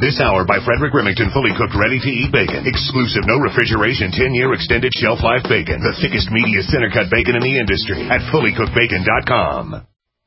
This hour by Frederick Remington, fully cooked, ready-to-eat bacon. Exclusive, no refrigeration, 10-year extended shelf life bacon. The thickest, meatiest, center-cut bacon in the industry at fullycookedbacon.com.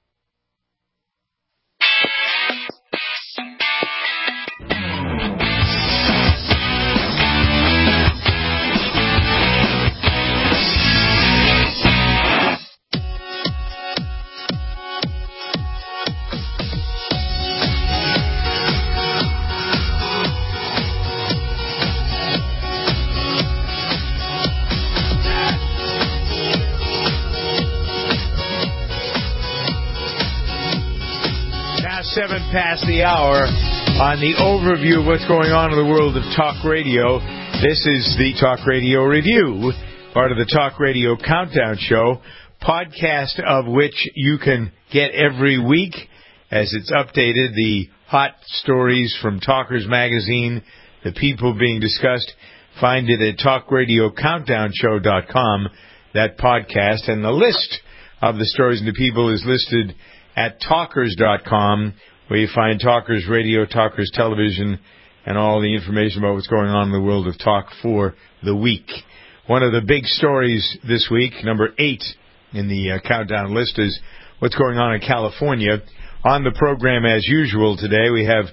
Seven past the hour on the overview of what's going on in the world of talk radio. This is the Talk Radio Review, part of the Talk Radio Countdown Show, podcast of which you can get every week as it's updated. The hot stories from Talkers Magazine, the people being discussed, find it at talkradiocountdownshow.com, that podcast, and the list of the stories and the people is listed at talkers.com, where you find Talkers Radio, Talkers Television, and all the information about what's going on in the world of talk for the week. One of the big stories this week, number 8 in the countdown list, is what's going on in California. On the program, as usual today, we have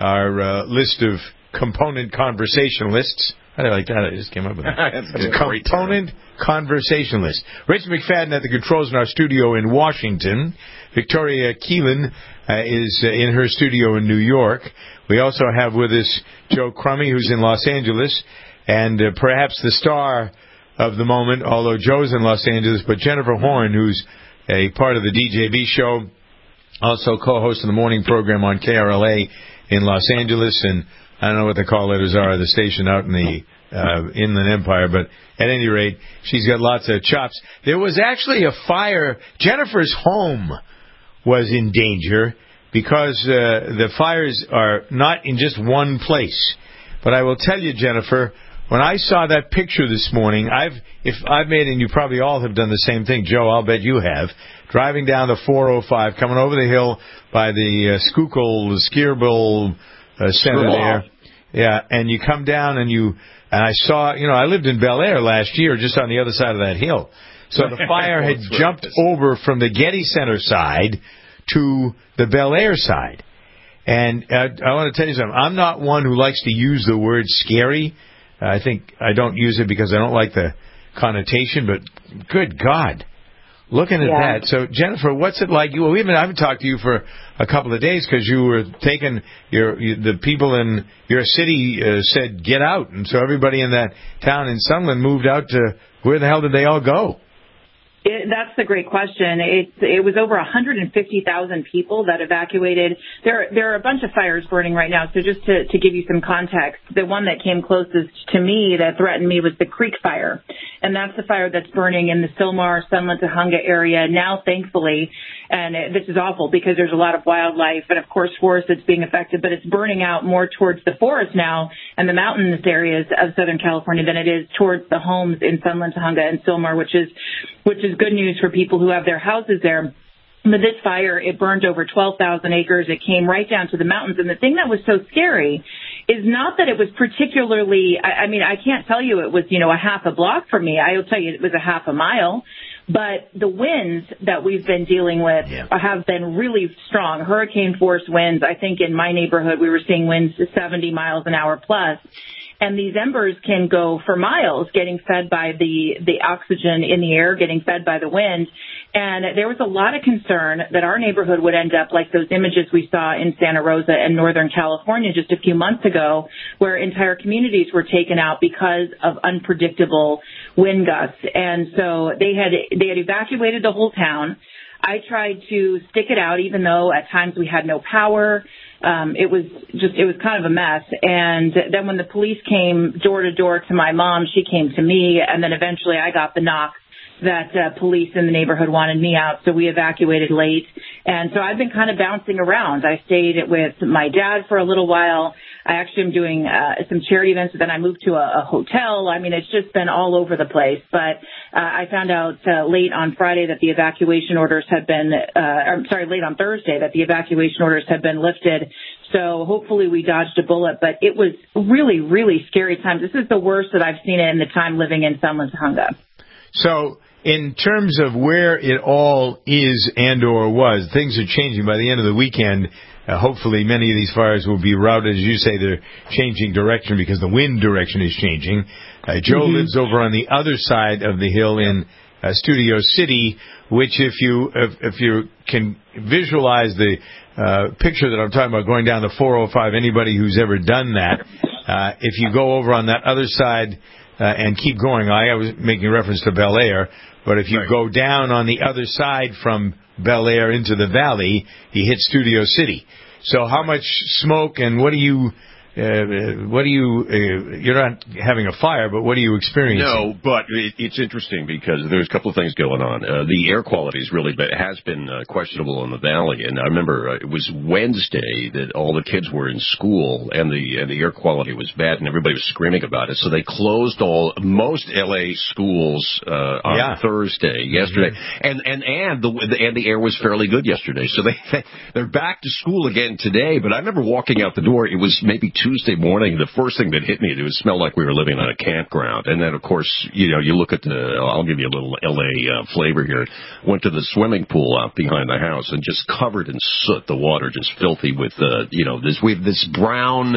our list of component conversationalists. I like that. I just came up with that. That's a component conversationalist. Rich McFadden at the controls in our studio in Washington. Victoria Keelan is in her studio in New York. We also have with us Joe Crummy, who's in Los Angeles, and perhaps the star of the moment, although Joe's in Los Angeles, but Jennifer Horn, who's a part of the DJB show, also co-host of the morning program on KRLA in Los Angeles, and I don't know what the call letters are of the station out in the Inland Empire, but at any rate, she's got lots of chops. There was actually a fire. Jennifer's home was in danger because the fires are not in just one place. But I will tell you, Jennifer, when I saw that picture this morning, I've made, and you probably all have done the same thing, Joe, I'll bet you have, driving down the 405, coming over the hill by the Schuylkill Skierville Center there. Yeah, and you come down and I saw, I lived in Bel Air last year, just on the other side of that hill. So the fire had jumped over from the Getty Center side to the Bel Air side. And I want to tell you something. I'm not one who likes to use the word scary. I think I don't use it because I don't like the connotation, but good God. Looking at that. So, Jennifer, what's it like? I haven't talked to you for a couple of days because you were taking the people in your city said get out, and so everybody in that town in Sunland moved out to where the hell did they all go? That's a great question. It was over 150,000 people that evacuated. There are a bunch of fires burning right now. So just to give you some context, the one that came closest to me that threatened me was the Creek Fire. And that's the fire that's burning in the Sylmar, Sunland, Tujunga area now, thankfully. And this is awful because there's a lot of wildlife and, of course, forest that's being affected. But it's burning out more towards the forest now and the mountainous areas of Southern California than it is towards the homes in Sunland, Tujunga, and Sylmar, which is good news for people who have their houses there. But this fire, it burned over 12,000 acres. It came right down to the mountains. And the thing that was so scary is not that it was particularly, I can't tell you it was, a half a block from me. I'll tell you it was a half a mile. But the winds that we've been dealing with have been really strong. Hurricane force winds. I think in my neighborhood we were seeing winds to 70 miles an hour plus. And these embers can go for miles, getting fed by the oxygen in the air, getting fed by the wind. And there was a lot of concern that our neighborhood would end up like those images we saw in Santa Rosa and Northern California just a few months ago, where entire communities were taken out because of unpredictable wind gusts. And so they had evacuated the whole town. I tried to stick it out, even though at times we had no power. It was kind of a mess. And then when the police came door to door to my mom, she came to me. And then eventually I got the knock that police in the neighborhood wanted me out. So we evacuated late. And so I've been kind of bouncing around. I stayed with my dad for a little while. I actually am doing some charity events. Then I moved to a hotel. I mean, it's just been all over the place. But I found out late on Friday that the evacuation orders had been, late on Thursday that the evacuation orders had been lifted. So hopefully we dodged a bullet. But it was really, really scary times. This is the worst that I've seen it in the time living in Sunland-Tujunga. So in terms of where it all is and or was, things are changing. By the end of the weekend, hopefully many of these fires will be routed. As you say, they're changing direction because the wind direction is changing. Joe lives over on the other side of the hill in Studio City, which if you can visualize the picture that I'm talking about going down the 405, anybody who's ever done that, if you go over on that other side and keep going, I was making reference to Bel Air, but if you go down on the other side from Bel Air into the valley, you hit Studio City. So how much smoke and what do you you're not having a fire, but what are you experiencing? No, but it's interesting because there's a couple of things going on. The air quality is really, has been questionable in the valley. And I remember it was Wednesday that all the kids were in school and the air quality was bad and everybody was screaming about it. So they closed most LA schools, on Thursday, yesterday. And the air was fairly good yesterday. So they're back to school again today. But I remember walking out the door, it was maybe Tuesday morning, the first thing that hit me, it smelled like we were living on a campground. And then, of course, you look at I'll give you a little L.A. flavor here. Went to the swimming pool out behind the house and just covered in soot, the water just filthy with, this brown,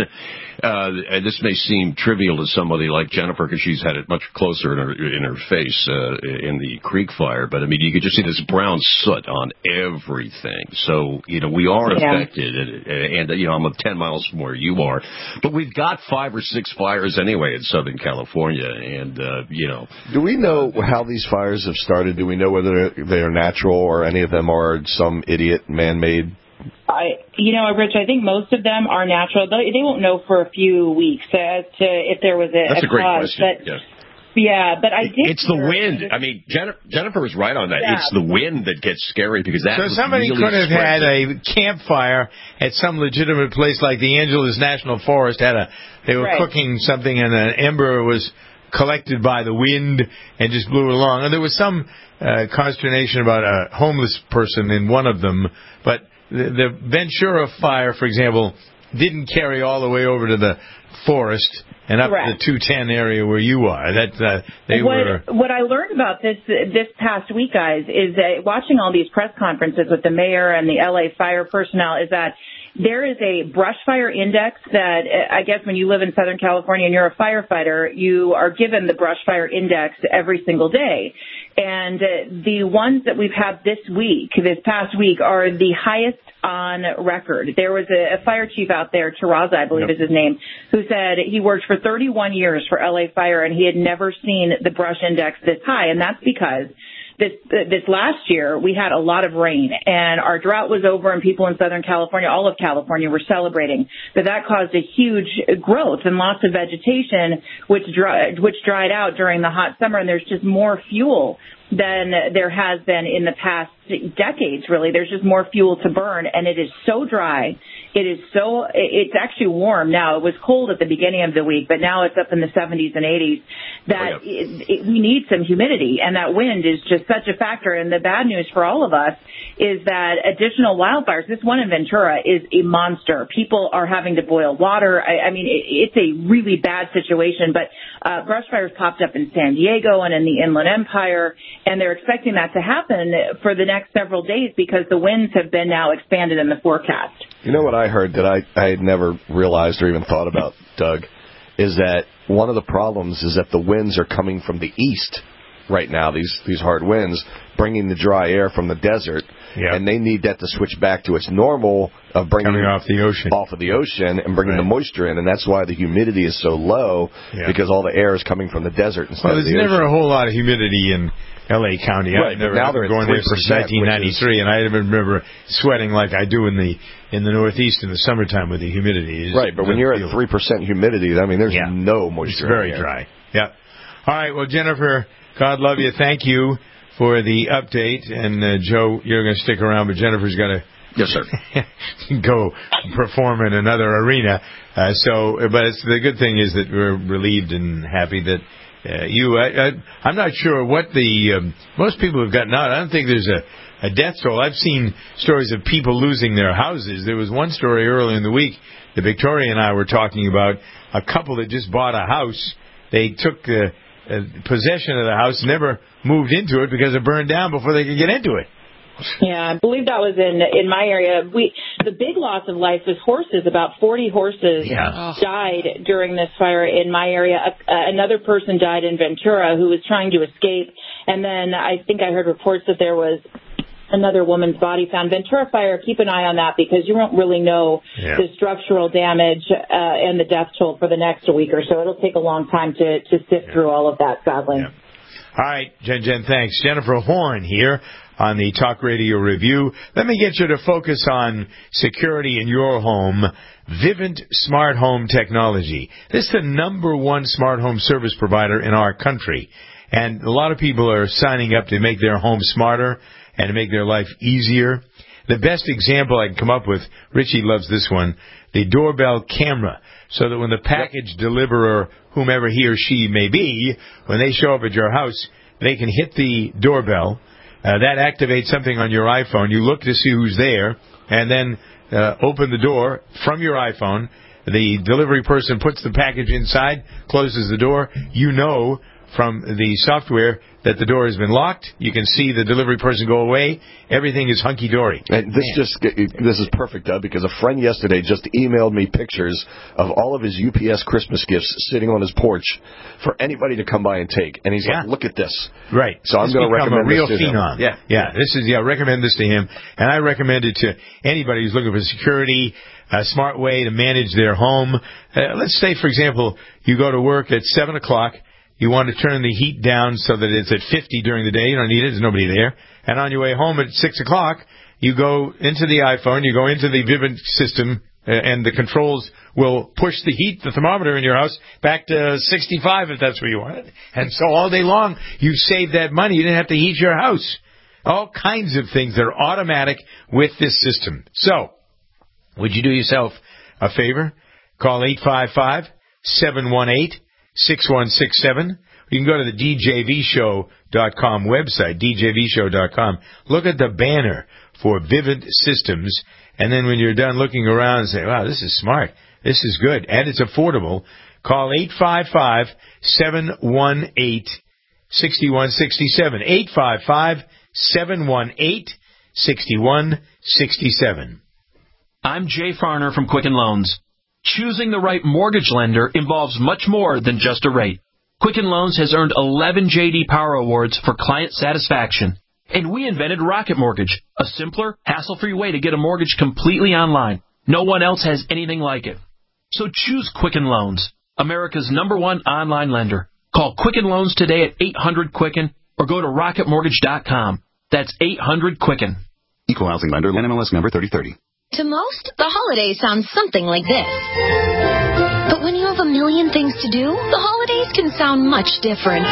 this may seem trivial to somebody like Jennifer because she's had it much closer in her face in the creek fire. But, I mean, you could just see this brown soot on everything. So, we are affected. And I'm 10 miles from where you are. But we've got 5 or 6 fires anyway in Southern California, and, Do we know how these fires have started? Do we know whether they are natural or any of them are some idiot man-made? Rich, I think most of them are natural. They won't know for a few weeks as to if there was a That's a great cause. question, yes. Yeah, but I did. It's the wind. I mean, Jennifer was right on that. Yeah. It's the wind that gets scary because that. So somebody really could have had a campfire at some legitimate place like the Angeles National Forest. They were cooking something and an ember was collected by the wind and just blew along. And there was some consternation about a homeless person in one of them, but the Ventura fire, for example, didn't carry all the way over to the forest and up the 210 area where you are. What I learned about this past week, guys, is that watching all these press conferences with the mayor and the LA fire personnel is that there is a brush fire index that I guess when you live in Southern California and you're a firefighter, you are given the brush fire index every single day. And the ones that we've had this past week, are the highest on record. There was a fire chief out there, Terraza, I believe is his name, who said he worked for 31 years for LA Fire and he had never seen the brush index this high. And that's because this last year we had a lot of rain and our drought was over and people in Southern California, all of California, were celebrating. But that caused a huge growth and lots of vegetation, which dried out during the hot summer, and there's just more fuel than there has been in the past decades, really. There's just more fuel to burn, and it is so dry. It's actually warm now. It was cold at the beginning of the week, but now it's up in the 70s and 80s. We need some humidity, and that wind is just such a factor. And the bad news for all of us is that additional wildfires, this one in Ventura is a monster. People are having to boil water. I mean, it's a really bad situation, but brush fires popped up in San Diego and in the Inland Empire, and they're expecting that to happen for the next several days because the winds have been now expanded in the forecast. You know what I heard that I had never realized or even thought about, Doug, is that one of the problems is that the winds are coming from the east right now, these hard winds, bringing the dry air from the desert, and they need that to switch back to its normal of bringing coming off of the ocean and bringing the moisture in, and that's why the humidity is so low, because all the air is coming from the desert instead of the ocean. There's never a whole lot of humidity in L.A. County. Right, I've never now they're going there since 1993, and I even remember sweating like I do in the Northeast in the summertime with the humidity. Right, but when you're at 3% humidity, I mean, there's no moisture. It's very dry. Yeah. All right, well, Jennifer, God love you. Thank you for the update. And, Joe, you're going to stick around, but Jennifer's got to Yes, sir. go perform in another arena. But the good thing is that we're relieved and happy that I'm not sure what most people have gotten out. I don't think there's a death toll. I've seen stories of people losing their houses. There was one story earlier in the week that Victoria and I were talking about, a couple that just bought a house. They took possession of the house, never moved into it because it burned down before they could get into it. Yeah, I believe that was in my area. The big loss of life was horses. About 40 horses died during this fire in my area. Another person died in Ventura who was trying to escape. And then I think I heard reports that there was another woman's body found. Ventura fire, keep an eye on that because you won't really know the structural damage and the death toll for the next week or so. It'll take a long time to sift through all of that, sadly. Yeah. All right, Jen, thanks. Jennifer Horn here on the Talk Radio Review. Let me get you to focus on security in your home. Vivint Smart Home Technology. This is the #1 smart home service provider in our country. And a lot of people are signing up to make their home smarter and to make their life easier. The best example I can come up with, Richie loves this one, the doorbell camera. So that when the package deliverer, whomever he or she may be, when they show up at your house, they can hit the doorbell. That activates something on your iPhone. You look to see who's there, and then open the door from your iPhone. The delivery person puts the package inside, closes the door. You know from the software that the door has been locked. You can see the delivery person go away. Everything is hunky-dory. And this is perfect, Doug, because a friend yesterday just emailed me pictures of all of his UPS Christmas gifts sitting on his porch for anybody to come by and take. And he's like, look at this. Right. So I'm going to recommend this to him. Yeah. Recommend this to him. And I recommend it to anybody who's looking for security, a smart way to manage their home. Let's say, for example, you go to work at 7 o'clock. You want to turn the heat down so that it's at 50 during the day. You don't need it. There's nobody there. And on your way home at 6 o'clock, you go into the iPhone, you go into the Vivint system, and the controls will push the heat, the thermometer in your house, back to 65 if that's where you want it. And so all day long, you save that money. You didn't have to heat your house. All kinds of things that are automatic with this system. So, would you do yourself a favor? Call 855-718-6167. You can go to the DJVshow.com website, DJVshow.com. Look at the banner for Vivint Systems, and then when you're done looking around and say, wow, this is smart, this is good, and it's affordable, call 855-718-6167. 855-718-6167. I'm Jay Farner from Quicken Loans. Choosing the right mortgage lender involves much more than just a rate. Quicken Loans has earned 11 J.D. Power Awards for client satisfaction. And we invented Rocket Mortgage, a simpler, hassle-free way to get a mortgage completely online. No one else has anything like it. So choose Quicken Loans, America's #1 online lender. Call Quicken Loans today at 800-QUICKEN or go to rocketmortgage.com. That's 800-QUICKEN. Equal housing lender, NMLS number 3030. To most, the holidays sound something like this. But when you have a million things to do, the holidays can sound much different.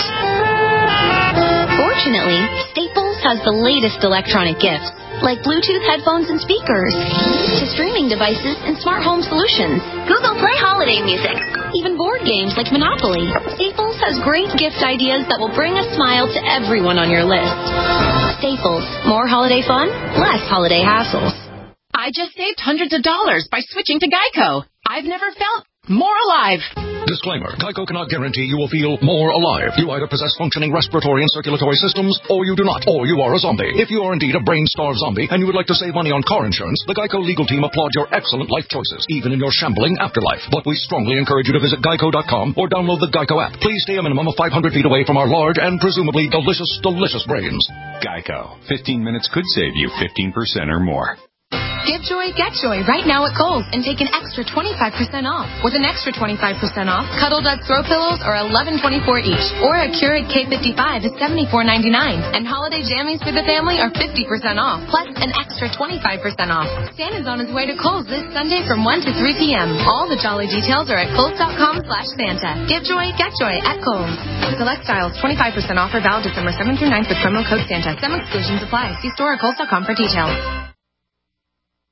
Fortunately, Staples has the latest electronic gifts, like Bluetooth headphones and speakers, to streaming devices and smart home solutions. Google Play holiday music, even board games like Monopoly. Staples has great gift ideas that will bring a smile to everyone on your list. Staples, more holiday fun, less holiday hassles. I just saved hundreds of dollars by switching to Geico. I've never felt more alive. Disclaimer. Geico cannot guarantee you will feel more alive. You either possess functioning respiratory and circulatory systems, or you do not, or you are a zombie. If you are indeed a brain-starved zombie and you would like to save money on car insurance, the Geico legal team applauds your excellent life choices, even in your shambling afterlife. But we strongly encourage you to visit Geico.com or download the Geico app. Please stay a minimum of 500 feet away from our large and presumably delicious, delicious brains. Geico. 15 minutes could save you 15% or more. Give joy, get joy right now at Kohl's and take an extra 25% off. With an extra 25% off, Cuddle Duck throw pillows are $11.24 each, or a Keurig K55 is $74.99, and holiday jammies for the family are 50% off, plus an extra 25% off. Santa's on his way to Kohl's this Sunday from 1 to 3 p.m. All the jolly details are at Kohl's.com/Santa. Give joy, get joy at Kohl's. Select styles, 25% offer valid December 7th through 9th with promo code Santa. Some exclusions apply. See store or Kohl's.com for details.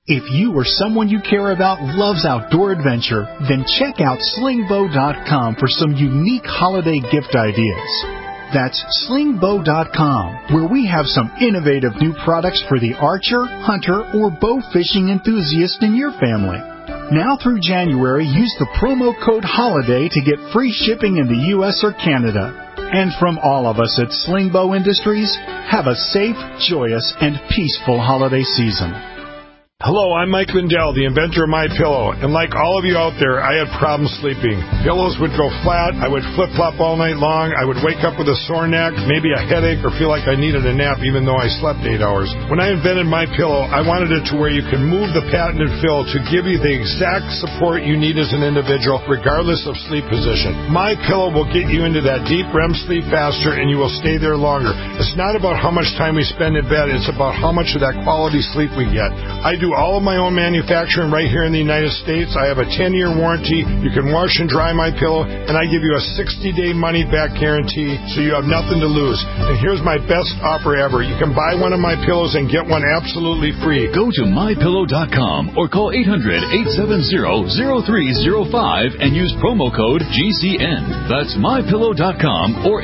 If you or someone you care about loves outdoor adventure, then check out slingbow.com for some unique holiday gift ideas. That's slingbow.com, where we have some innovative new products for the archer, hunter, or bow fishing enthusiast in your family. Now through January, use the promo code HOLIDAY to get free shipping in the U.S. or Canada. And from all of us at Slingbow Industries, have a safe, joyous, and peaceful holiday season. Hello, I'm Mike Lindell, the inventor of MyPillow, and like all of you out there, I had problems sleeping. Pillows would go flat, I would flip-flop all night long, I would wake up with a sore neck, maybe a headache, or feel like I needed a nap even though I slept 8 hours. When I invented MyPillow, I wanted it to where you can move the patented fill to give you the exact support you need as an individual, regardless of sleep position. MyPillow will get you into that deep REM sleep faster, and you will stay there longer. It's not about how much time we spend in bed, it's about how much of that quality sleep we get. I do all of my own manufacturing right here in the United States. I have a 10-year warranty. You can wash and dry my pillow, and I give you a 60-day money-back guarantee, so you have nothing to lose. And here's my best offer ever. You can buy one of my pillows and get one absolutely free. Go to mypillow.com or call 800-870-0305 and use promo code GCN. That's mypillow.com or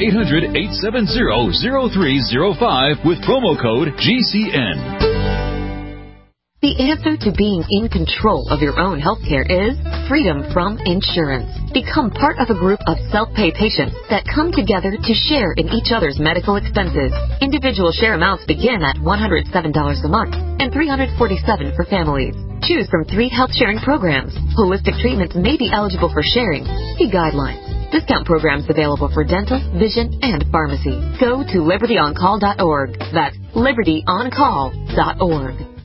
800-870-0305 with promo code GCN. The answer to being in control of your own healthcare is freedom from insurance. Become part of a group of self-pay patients that come together to share in each other's medical expenses. Individual share amounts begin at $107 a month and $347 for families. Choose from 3 health sharing programs. Holistic treatments may be eligible for sharing. See guidelines. Discount programs available for dental, vision, and pharmacy. Go to libertyoncall.org. That's libertyoncall.org.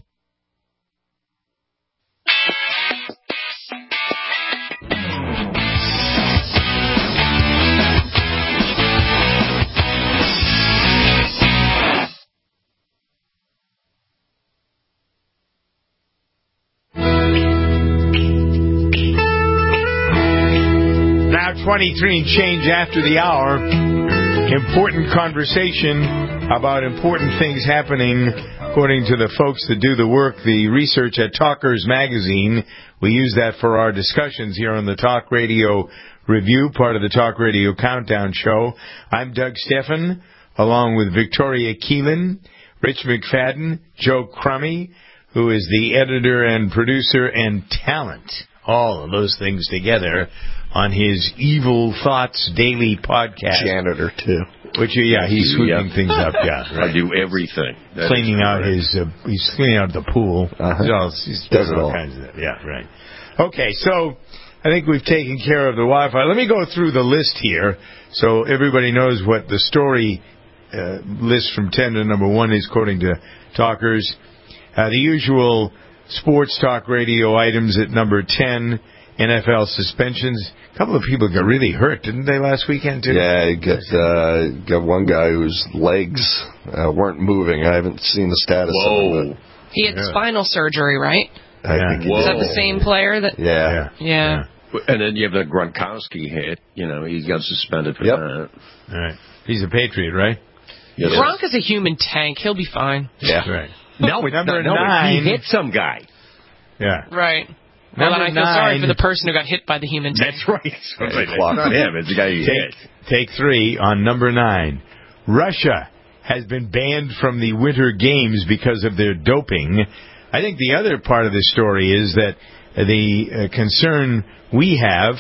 Now 23 and change after the hour. Important conversation about important things happening according to the folks that do the work, the research at Talkers Magazine. We use that for our discussions here on the Talk Radio Review, part of the Talk Radio Countdown Show. I'm Doug Steffen, along with Victoria Keelan, Rich McFadden, Joe Crummy, who is the editor and producer and talent, all of those things together, on his Evil Thoughts Daily podcast. Janitor, too. Which, he's sweeping things up, right. I do everything. Cleaning out he's cleaning out the pool. He does it all. Kinds of that. Yeah, right. Okay, so I think we've taken care of the Wi-Fi. Let me go through the list here so everybody knows what the story list from 10 to number 1 is according to Talkers. The usual sports talk radio items at number 10, NFL suspensions. A couple of people got really hurt, didn't they, last weekend, too? Yeah, you got one guy whose legs weren't moving. I haven't seen the status of him. He had spinal surgery, right? I think Is that the same player? Yeah. And then you have the Gronkowski hit. He got suspended for that. All right. He's a Patriot, right? Yes. Gronk is a human tank. He'll be fine. Yeah. Right. Number 9. He hit some guy. Yeah. Right. Well, then I feel sorry for the person who got hit by the human tank. That's right. It's not him. It's the guy who hit. Take 3 on number 9. Russia has been banned from the Winter Games because of their doping. I think the other part of this story is that the concern we have,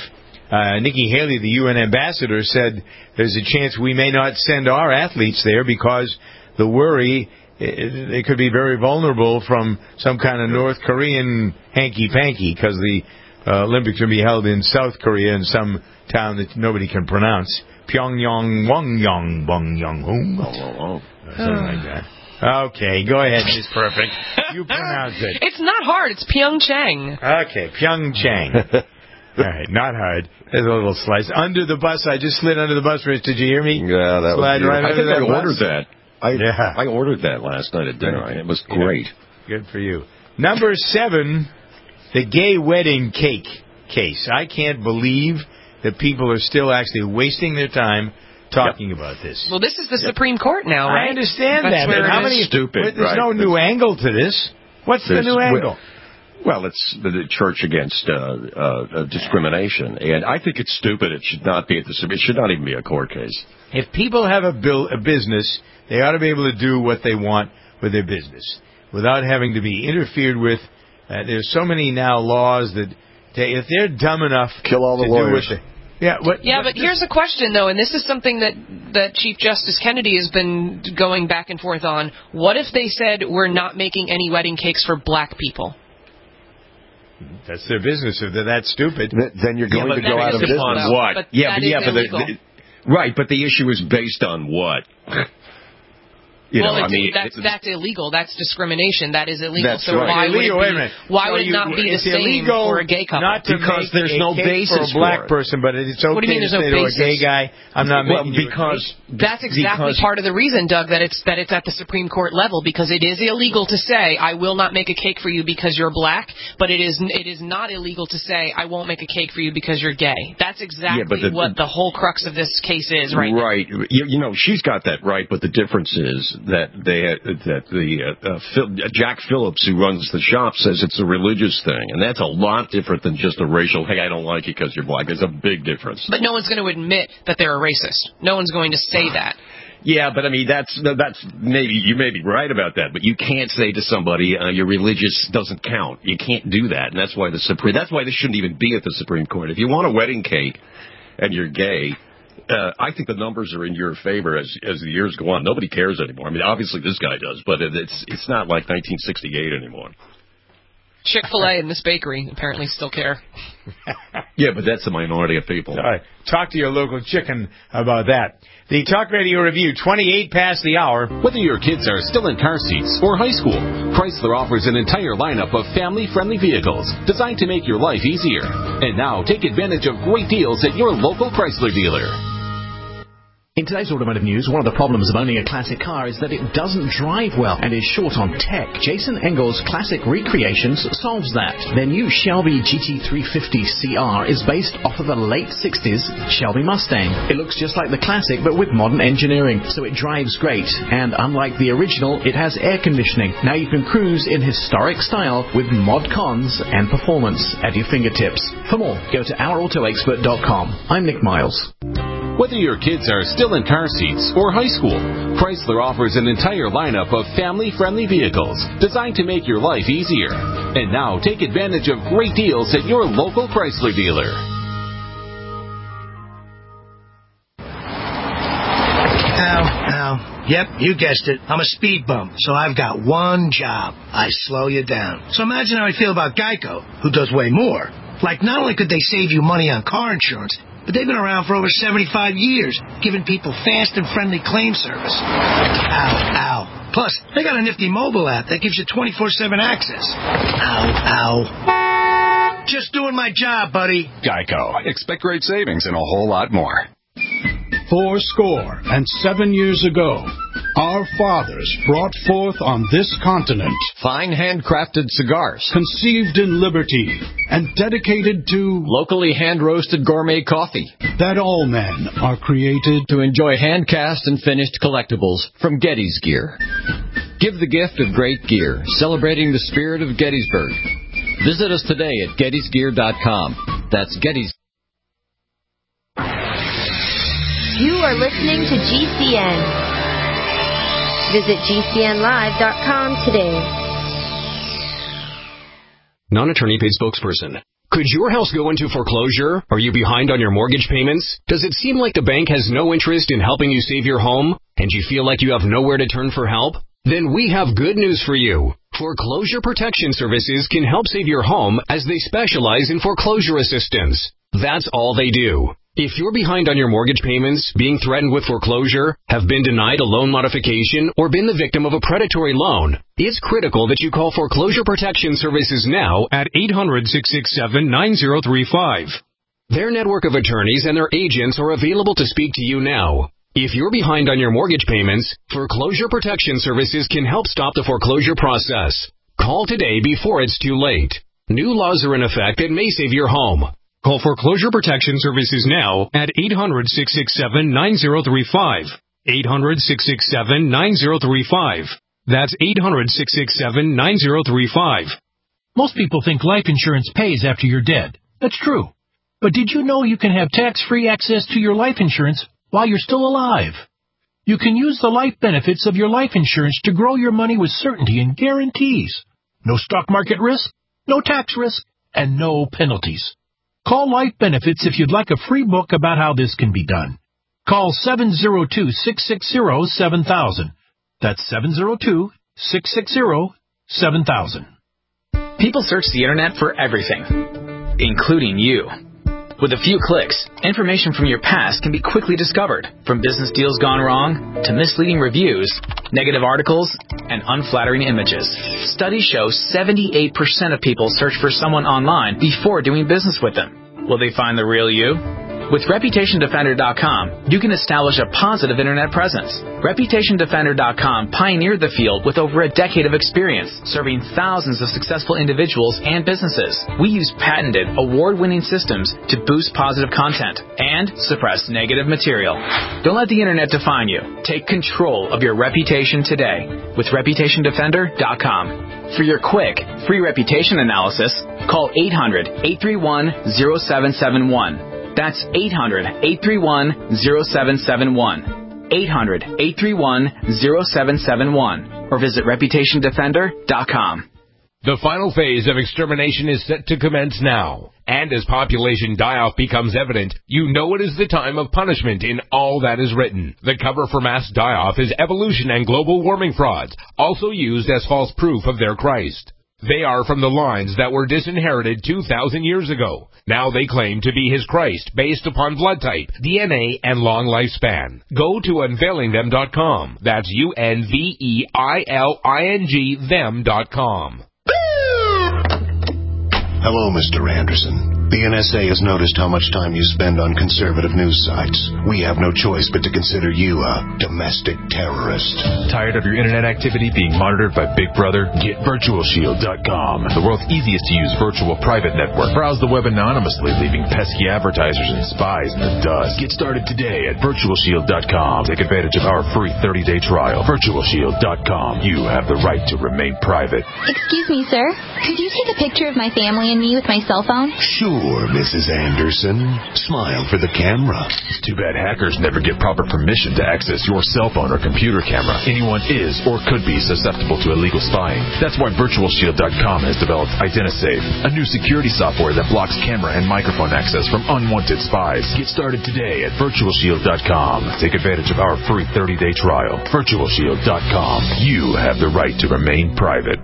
Nikki Haley, the UN ambassador, said there's a chance we may not send our athletes there because the worry they could be very vulnerable from some kind of North Korean hanky-panky because the Olympics will be held in South Korea in some town that nobody can pronounce. Pyongyang, Wongyang, Bongyang, something like that. Okay, go ahead, Miss Perfect. You pronounce it. It's not hard. It's Pyeongchang. Okay, Pyeongchang. All right, not hard. There's a little slice. Under the bus, I just slid under the bus, Rich. Did you hear me? Yeah, that Slide was right I under think that I ordered bus. that. I ordered that last night at dinner. It was great. Good for you. Number 7, the gay wedding cake case. I can't believe that people are still actually wasting their time talking about this. Well, this is the Supreme Court now, right? I understand That's that. But how many? Stupid. There's no new angle to this. What's the new angle? Well, it's the Church Against Discrimination, and I think it's stupid. It should not be it should not even be a court case. If people have a business, they ought to be able to do what they want with their business without having to be interfered with. There's so many now laws that if they're dumb enough, kill all the lawyers. But here's a question, though, and this is something that Chief Justice Kennedy has been going back and forth on. What if they said we're not making any wedding cakes for black people? That's their business. If they're that stupid, then you're going to go out of business. On what? But right, but the issue is based on what? That's illegal. That's discrimination. That is illegal. That's right. Why would it not be the same for a gay couple? Because there's no basis for a black person, but it's okay to say to a gay guy, I'm not making you that's exactly part of the reason, Doug, that it's at the Supreme Court level, because it is illegal to say I will not make a cake for you because you're black, but it is not illegal to say I won't make a cake for you because you're gay. That's exactly what the whole crux of this case is right now. Right. She's got that right, but the difference is that Jack Phillips, who runs the shop, says it's a religious thing, and that's a lot different than just a racial. Hey, I don't like you because you're black. There's a big difference. But no one's going to admit that they're a racist. No one's going to say that. Yeah, but I mean that's maybe you may be right about that, but you can't say to somebody your religious doesn't count. You can't do that, and that's why this shouldn't even be at the Supreme Court. If you want a wedding cake and you're gay. I think the numbers are in your favor as the years go on. Nobody cares anymore. I mean, obviously this guy does, but it's not like 1968 anymore. Chick-fil-A and Miss Bakery apparently still care. Yeah, but that's a minority of people. All right. Talk to your local chicken about that. The Talk Radio Review, 28 past the hour. Whether your kids are still in car seats or high school, Chrysler offers an entire lineup of family-friendly vehicles designed to make your life easier. And now, take advantage of great deals at your local Chrysler dealer. In today's automotive news, one of the problems of owning a classic car is that it doesn't drive well and is short on tech. Jason Engel's Classic Recreations solves that. Their new Shelby GT350 CR is based off of a late 60s Shelby Mustang. It looks just like the classic but with modern engineering, so it drives great. And unlike the original, it has air conditioning. Now you can cruise in historic style with mod cons and performance at your fingertips. For more, go to ourautoexpert.com. I'm Nick Miles. Whether your kids are still in car seats or high school, Chrysler offers an entire lineup of family-friendly vehicles designed to make your life easier. And now, take advantage of great deals at your local Chrysler dealer. Ow. Yep, you guessed it. I'm a speed bump, so I've got one job. I slow you down. So imagine how I feel about Geico, who does way more. Like, not only could they save you money on car insurance, but they've been around for over 75 years, giving people fast and friendly claim service. Ow. Plus, they got a nifty mobile app that gives you 24/7 access. Ow. Just doing my job, buddy. Geico. Expect great savings and a whole lot more. 77 years ago, our fathers brought forth on this continent fine handcrafted cigars, conceived in liberty and dedicated to locally hand-roasted gourmet coffee, that all men are created to enjoy hand-cast and finished collectibles from Gettys Gear. Give the gift of great gear, celebrating the spirit of Gettysburg. Visit us today at GettysGear.com. That's Gettys. You are listening to GCN. Visit GCNlive.com today. Non-attorney paid spokesperson. Could your house go into foreclosure? Are you behind on your mortgage payments? Does it seem like the bank has no interest in helping you save your home? And you feel like you have nowhere to turn for help? Then we have good news for you. Foreclosure Protection Services can help save your home as they specialize in foreclosure assistance. That's all they do. If you're behind on your mortgage payments, being threatened with foreclosure, have been denied a loan modification, or been the victim of a predatory loan, it's critical that you call Foreclosure Protection Services now at 800-667-9035. Their network of attorneys and their agents are available to speak to you now. If you're behind on your mortgage payments, Foreclosure Protection Services can help stop the foreclosure process. Call today before it's too late. New laws are in effect that may save your home. Call Foreclosure Protection Services now at 800-667-9035. 800-667-9035. That's 800-667-9035. Most people think life insurance pays after you're dead. That's true. But did you know you can have tax-free access to your life insurance while you're still alive? You can use the life benefits of your life insurance to grow your money with certainty and guarantees. No stock market risk, no tax risk, and no penalties. Call Life Benefits if you'd like a free book about how this can be done. Call 702-660-7000. That's 702-660-7000. People search the internet for everything, including you. With a few clicks, information from your past can be quickly discovered, from business deals gone wrong to misleading reviews, negative articles, and unflattering images. Studies show 78% of people search for someone online before doing business with them. Will they find the real you? With ReputationDefender.com, you can establish a positive internet presence. ReputationDefender.com pioneered the field with over a decade of experience, serving thousands of successful individuals and businesses. We use patented, award-winning systems to boost positive content and suppress negative material. Don't let the internet define you. Take control of your reputation today with ReputationDefender.com. For your quick, free reputation analysis, call 800-831-0771. That's 800-831-0771. 800-831-0771. Or visit ReputationDefender.com. The final phase of extermination is set to commence now. And as population die-off becomes evident, you know it is the time of punishment in all that is written. The cover for mass die-off is evolution and global warming frauds, also used as false proof of their Christ. They are from the lines that were disinherited 2,000 years ago. Now they claim to be his Christ based upon blood type, DNA, and long lifespan. Go to unveilingthem.com. That's UNVEILING them.com. Hello, Mr. Anderson. The NSA has noticed how much time you spend on conservative news sites. We have no choice but to consider you a domestic terrorist. Tired of your internet activity being monitored by Big Brother? Get VirtualShield.com, the world's easiest to use virtual private network. Browse the web anonymously, leaving pesky advertisers and spies in the dust. Get started today at VirtualShield.com. Take advantage of our free 30-day trial. VirtualShield.com. You have the right to remain private. Excuse me, sir. Could you take a picture of my family and me with my cell phone? Sure, Mrs. Anderson. Smile for the camera. Too bad hackers never get proper permission to access your cell phone or computer camera. Anyone is or could be susceptible to illegal spying. That's why VirtualShield.com has developed IdentiSafe, a new security software that blocks camera and microphone access from unwanted spies. Get started today at VirtualShield.com. Take advantage of our free 30-day trial. VirtualShield.com. You have the right to remain private.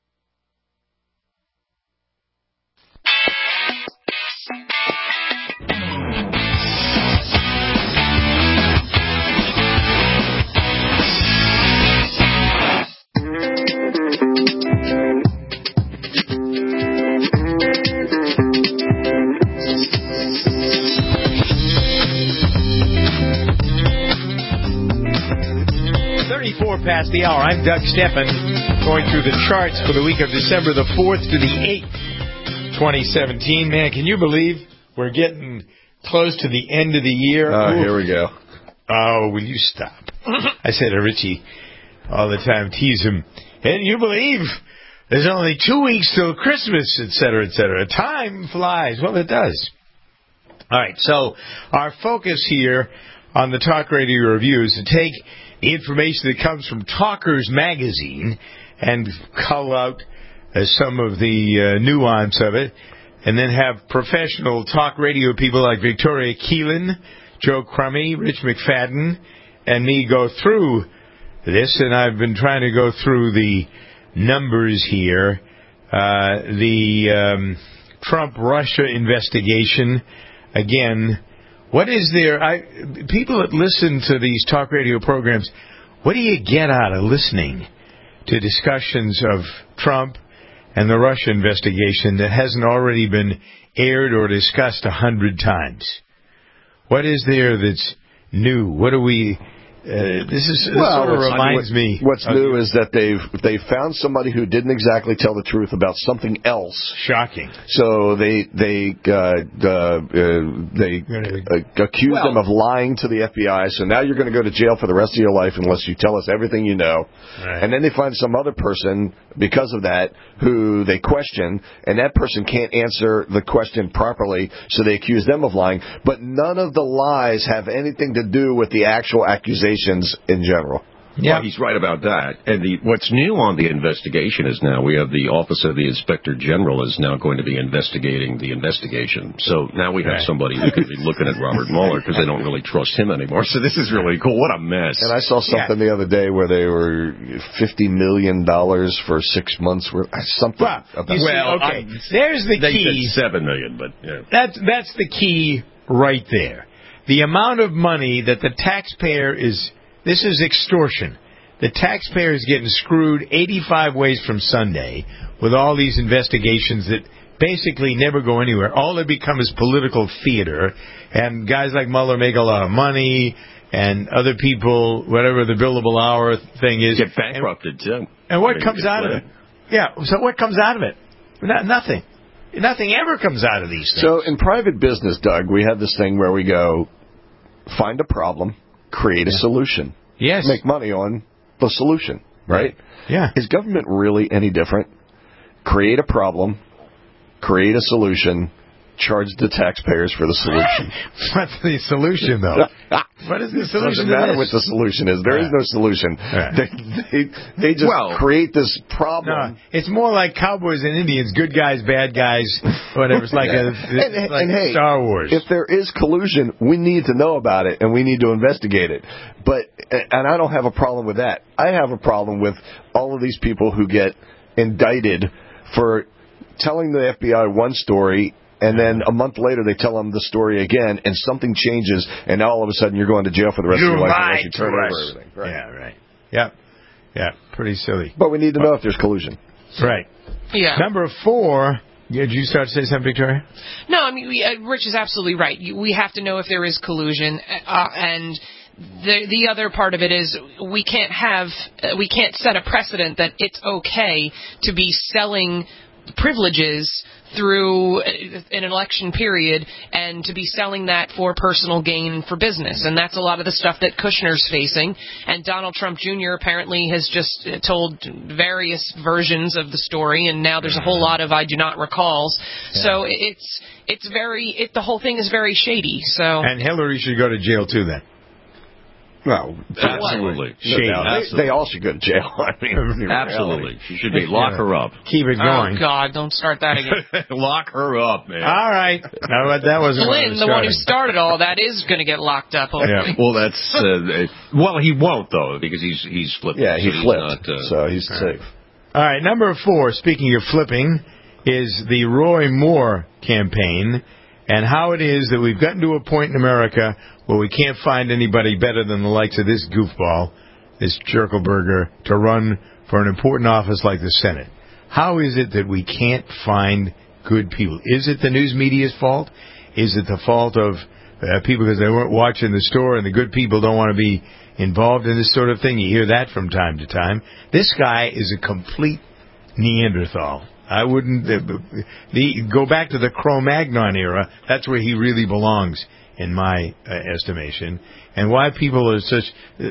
Past the hour. I'm Doug Steffen, going through the charts for the week of December the 4th to the 8th, 2017. Man, can you believe we're getting close to the end of the year? Oh, here we go. Oh, will you stop? I said to Richie all the time, tease him, and you believe there's only 2 weeks till Christmas, et cetera, et cetera. Time flies. Well, it does. All right, so our focus here on the Talk Radio Review is to take the information that comes from Talkers Magazine and cull out some of the nuance of it, and then have professional talk radio people like Victoria Keelan, Joe Crummy, Rich McFadden, and me go through this, and I've been trying to go through the numbers here. The Trump-Russia investigation, again, what is there? People that listen to these talk radio programs, what do you get out of listening to discussions of Trump and the Russia investigation that hasn't already been aired or discussed 100 times? What is there that's new? What do we This is sort of reminds me. What's new is that they've found somebody who didn't exactly tell the truth about something else. Shocking. So they accuse them of lying to the FBI. So now you're going to go to jail for the rest of your life unless you tell us everything you know. Right. And then they find some other person because of that who they question, and that person can't answer the question properly, so they accuse them of lying. But none of the lies have anything to do with the actual accusations in general. Yeah, well, he's right about that. And what's new on the investigation is now we have the Office of the Inspector General is now going to be investigating the investigation. So now we have somebody who could be looking at Robert Mueller because they don't really trust him anymore. So this is really cool. What a mess. And I saw something the other day where they were $50 million for 6 months. Something. There's the key. They said $7 million, but yeah. That's the key right there. The amount of money that the taxpayer is. This is extortion. The taxpayer is getting screwed 85 ways from Sunday with all these investigations that basically never go anywhere. All they become is political theater, and guys like Mueller make a lot of money, and other people, whatever the billable hour thing is, get bankrupted too. And what comes out of it? Yeah. So what comes out of it? Nothing. Nothing ever comes out of these things. So in private business, Doug, we have this thing where we go find a problem. Create a solution. Yes. Make money on the solution, right? Yeah. Is government really any different? Create a problem, create a solution, charge the taxpayers for the solution. What's the solution, though? What is the solution? Doesn't matter what the solution is. There is no solution. They just create this problem. No, it's more like cowboys and Indians, good guys, bad guys, whatever. It's like hey, Star Wars. If there is collusion, we need to know about it and we need to investigate it. And I don't have a problem with that. I have a problem with all of these people who get indicted for telling the FBI one story. And then a month later, they tell them the story again, and something changes, and now all of a sudden you're going to jail for the rest of your life unless you turn over everything. Right. Yeah, right. Yep. Yeah, pretty silly. But we need to know if there's collusion. Right. Yeah. Number 4. Did you start to say something, Victoria? No, I mean, Rich is absolutely right. We have to know if there is collusion, and the other part of it is we can't set a precedent that it's okay to be selling privileges through an election period and to be selling that for personal gain for business. And that's a lot of the stuff that Kushner's facing. And Donald Trump Jr. apparently has just told various versions of the story, and now there's a whole lot of I do not recalls. Yeah. So the whole thing is very shady. So. And Hillary should go to jail too then. No, absolutely. They all should go to jail. I mean, absolutely. She should be. Lock her up. Keep it going. Oh, God, don't start that again. Lock her up, man. All right. No, that wasn't Flynn, the one who started all that, is going to get locked up, hopefully. Yeah. Well, well, he won't, though, because he's flipping. Yeah, he flipped, so he's safe. All right, number 4, speaking of flipping, is the Roy Moore campaign, and how it is that we've gotten to a point in America where we can't find anybody better than the likes of this goofball, this Jerkelberger, to run for an important office like the Senate. How is it that we can't find good people? Is it the news media's fault? Is it the fault of people because they weren't watching the store and the good people don't want to be involved in this sort of thing? You hear that from time to time. This guy is a complete Neanderthal. I wouldn't go back to the Cro-Magnon era. That's where he really belongs, in my estimation. And why people are such,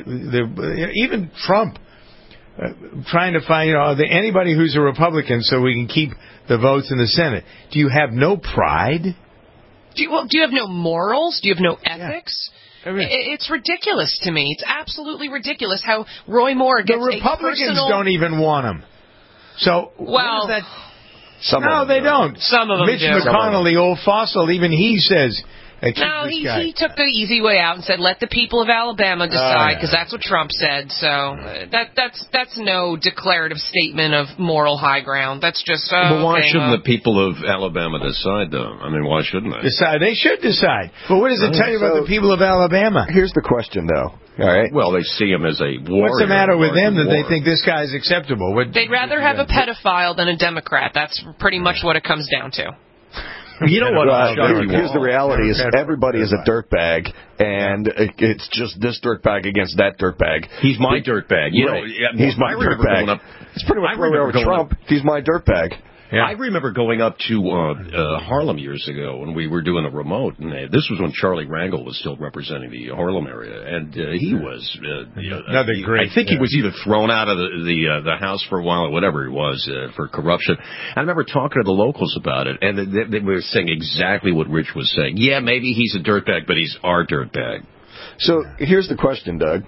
even Trump, trying to find anybody who's a Republican so we can keep the votes in the Senate. Do you have no pride? Do you have no morals? Do you have no ethics? Yeah. It's ridiculous to me. It's absolutely ridiculous how Roy Moore gets the Republicans don't even want him. So well, that? No, they don't. Some of them Mitch McConnell, the old fossil, even he says. No, he took the easy way out and said, let the people of Alabama decide, because that's what Trump said. So that's no declarative statement of moral high ground. That's just... but why shouldn't the people of Alabama decide, though? I mean, why shouldn't they? Decide. They should decide. But what does it tell you about the people of Alabama? Here's the question, though. All right. Well, they see him as a warrior. What's the matter with them that they think this guy's acceptable? They'd rather have a pedophile than a Democrat. That's pretty much what it comes down to. You know what? Here's the reality: is everybody is a dirtbag, and it's just this dirtbag against that dirtbag. He's my dirtbag. You know, he's my dirtbag. It's pretty much where over Trump. He's my dirtbag. Yeah. I remember going up to Harlem years ago when we were doing a remote, and this was when Charlie Rangel was still representing the Harlem area, and he was another great. I think he was either thrown out of the house for a while or whatever it was for corruption. I remember talking to the locals about it, and they were saying exactly what Rich was saying. Yeah, maybe he's a dirtbag, but he's our dirtbag. So here's the question, Doug.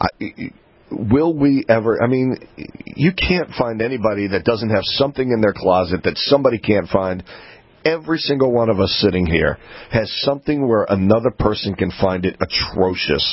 Will we ever, I mean, you can't find anybody that doesn't have something in their closet that somebody can't find. Every single one of us sitting here has something where another person can find it atrocious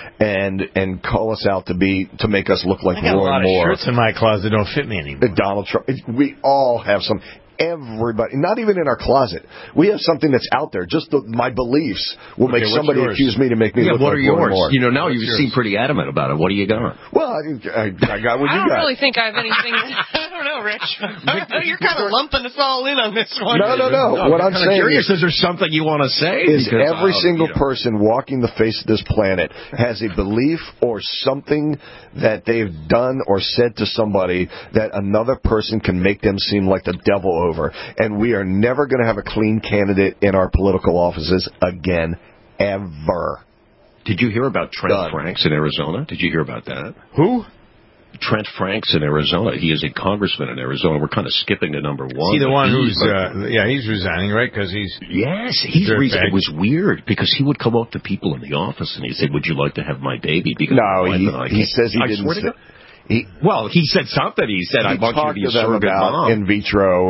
and call us out to make us look like more and more. I got a lot of shirts in my closet that don't fit me anymore. Donald Trump. We all have some. Everybody, not even in our closet. We have something that's out there. Just my beliefs will make somebody accuse me to make me look like more and more. You know, now you seem pretty adamant about it. What do you got? Well, I got what you got. I don't really think I have anything. I don't know, Rich. You're kind of lumping us all in on this one. No. What I'm saying curious, is there something you want to say? Is every single person walking the face of this planet has a belief or something that they've done or said to somebody that another person can make them seem like the devil over, and we are never going to have a clean candidate in our political offices again, ever. Did you hear about Trent Franks in Arizona? Did you hear about that? Who? Trent Franks in Arizona. He is a congressman in Arizona. We're kind of skipping to number one. Is he the one who's, he's resigning, right? Because he's... Yes, he's resigning. It was weird, because he would come up to people in the office and he'd say, would you like to have my baby? Because he says he didn't... He said something. He said, I want you to be a surrogate mom. In vitro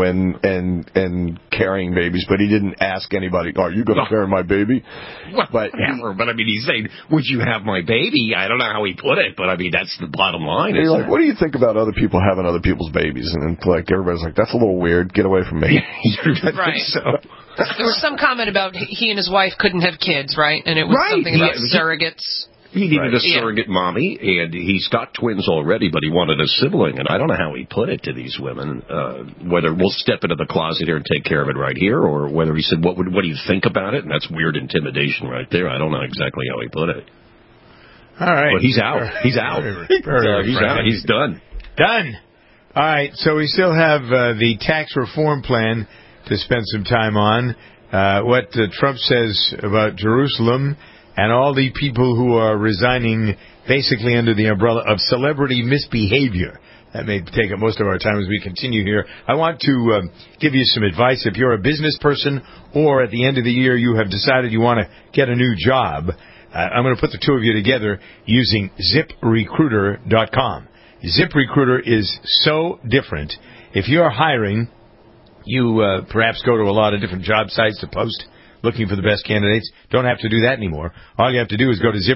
and carrying babies, but he didn't ask anybody, are you going to carry my baby? Well, but I mean, he's saying, would you have my baby? I don't know how he put it, but I mean, that's the bottom line. You're like, what do you think about other people having other people's babies? And like, everybody's like, that's a little weird. Get away from me. Right. So. There was some comment about he and his wife couldn't have kids, right? And it was something about surrogates. He needed a surrogate mommy, and he's got twins already, but he wanted a sibling, and I don't know how he put it to these women, whether we'll step into the closet here and take care of it right here, or whether he said, what do you think about it? And that's weird intimidation right there. I don't know exactly how he put it. All right. But he's out. He's out. He's out. He's done. Done. All right, so we still have the tax reform plan to spend some time on. What Trump says about Jerusalem, and all the people who are resigning basically under the umbrella of celebrity misbehavior. That may take up most of our time as we continue here. I want to give you some advice. If you're a business person or at the end of the year you have decided you want to get a new job, I'm going to put the two of you together using ZipRecruiter.com. ZipRecruiter is so different. If you're hiring, you perhaps go to a lot of different job sites to post looking for the best candidates. Don't have to do that anymore. All you have to do is go to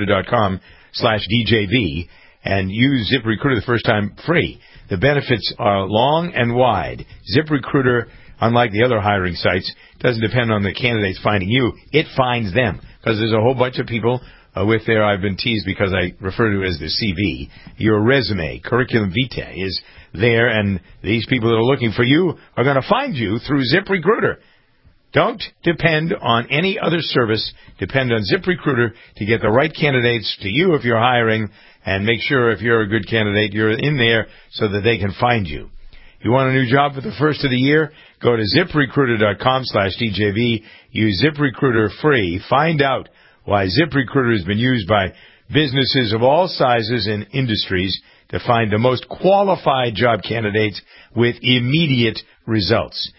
ZipRecruiter.com/DJV and use ZipRecruiter the first time free. The benefits are long and wide. ZipRecruiter, unlike the other hiring sites, doesn't depend on the candidates finding you. It finds them, because there's a whole bunch of people with their, I've been teased because I refer to it as the CV. Your resume, curriculum vitae is there, and these people that are looking for you are going to find you through ZipRecruiter. Don't depend on any other service. Depend on ZipRecruiter to get the right candidates to you if you're hiring, and make sure if you're a good candidate, you're in there so that they can find you. You want a new job for the first of the year? Go to ZipRecruiter.com/DJV. Use ZipRecruiter free. Find out why ZipRecruiter has been used by businesses of all sizes and industries to find the most qualified job candidates with immediate results.